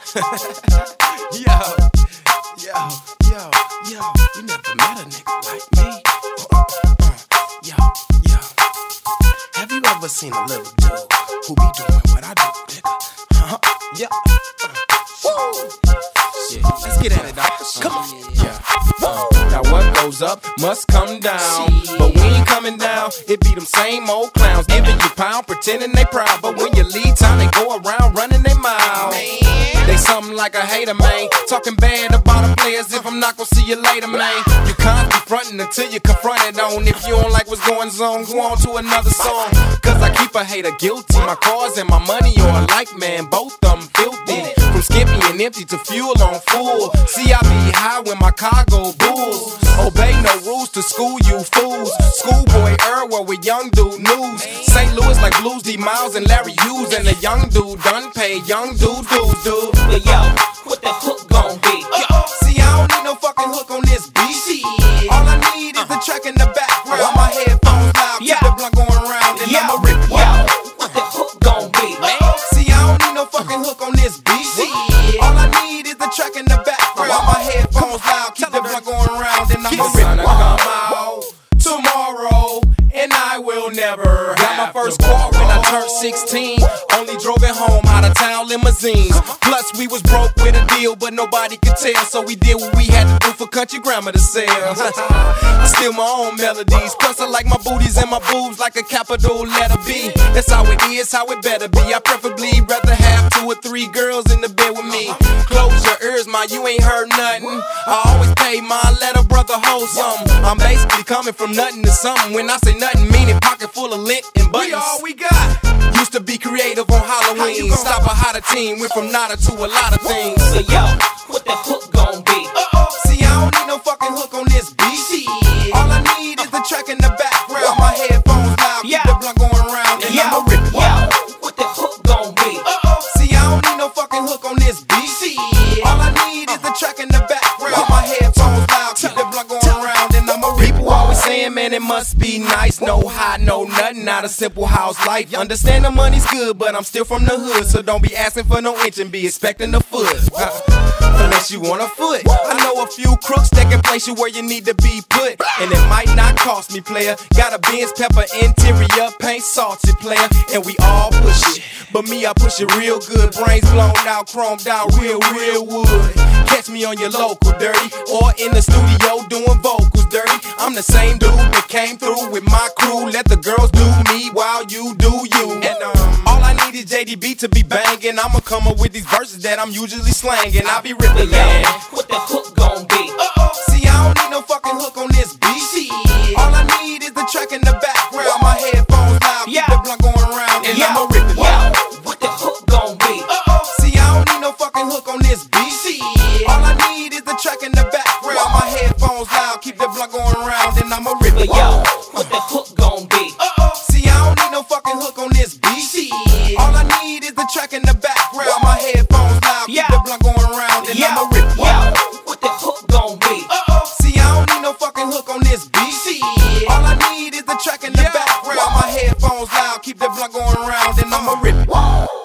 Yo, you never met a nigga like me. Yo, have you ever seen a little dude who be doing what I do, nigga? Yeah. Woo. Shit, let's get at it, dog. Come on. Yeah. Now what goes up must come down, but we ain't coming down. It be them same old clowns giving you pound, pretending they proud, but when you leave town, they go around running their mouth. They something like a hater, man, talking bad about the players. If I'm not gonna see you later, man, you can't be frontin' until you confronted on. If you don't like what's going on, go on to another song. Cause I keep a hater guilty, my cars and my money are alike, man, both of them filthy. From skippy and empty to fuel on full. See, I be high when my car go bulls. Obey no rules to school, you fools. Schoolboy Earl with young dude news. St. Louis like Blues, D. Miles and Larry Hughes. And the young dude done paid young dude. But yo, what the hook gon' be? See, I don't need no fucking hook on this beat. All I need is the track in the background. While my headphones loud, keep the blunt going around, and I'ma rip it. Yo, what the hook gon' be? See, I don't need no fucking hook on this beat. All I need is the track in the background. While my headphones loud, keep the blunt going around, and I'ma rip it. Come out tomorrow, and I will never. Got my first car when I turned 16. Only drove it home out of town limousines. Plus we was broke with a deal, but nobody could tell. So we did what we had to do for country grammar to sell. I steal my own melodies. Plus I like my booties and my boobs like a capital letter B. That's how it is, how it better be. I preferably rather have 2 or 3 girls in the bed with me. Close your ears, ma, you ain't heard nothing. I always pay my let a brother hold something. I'm basically coming from nothing to something. When I say nothing, meaning pocket full of lint and buttons. We all we got. Used to be creative on Halloween. Stop a hotter team, went from nada to a lot of things. So yo, what the hook gon' be? See, I don't need no fucking hook on this beat. All I need is the track in the background. My headphones loud, keep the blunt going around, and I'ma rip it. Yo, what the hook gon' be? See, I don't need no fucking hook on this beat. All I need is the track in the background. My headphones loud, keep the blunt going around, and I'ma rip it. People always saying, man, it must be nice. No high, no nothing, not a simple house life. Understand the money's good, but I'm still from the hood. So don't be asking for no inch and be expecting a foot. Unless you want a foot. I know a few crooks that can place you where you need to be put. And it might not cost me, player. Got a Benz pepper interior, paint salted, player. And we all push it. But me, I push it real good. Brains blown out, chromed out, real wood. Catch me on your local dirty, or in the studio doing vocals dirty. I'm the same dude that came through with my crew. Let the girls do me while you do you. And all I need is JDB to be banging. I'ma come up with these verses that I'm usually slanging. I'll be ripping, man. What the hook gon' be? See, I don't need no fucking hook on this beat. All I need is the track in the background. My headphones loud, keep the blunt going around, and I'ma rip it. Yo, what the hook gon' be? See, I don't need no fucking hook on this beat. All I need is the track in the background. My headphones loud, keep the blunt going around, and I'ma rip it. Yo, what the hook gon' be? See, I don't need no fucking hook on this beat. All I need is the track in the background. My headphones loud, keep the blunt going around, and I'ma rip it. Yo, what the hook gon' be? See, I don't need no fucking hook on this beat. All I need is the track in the background. My headphones loud, keep the blunt going around, and I'ma rip it.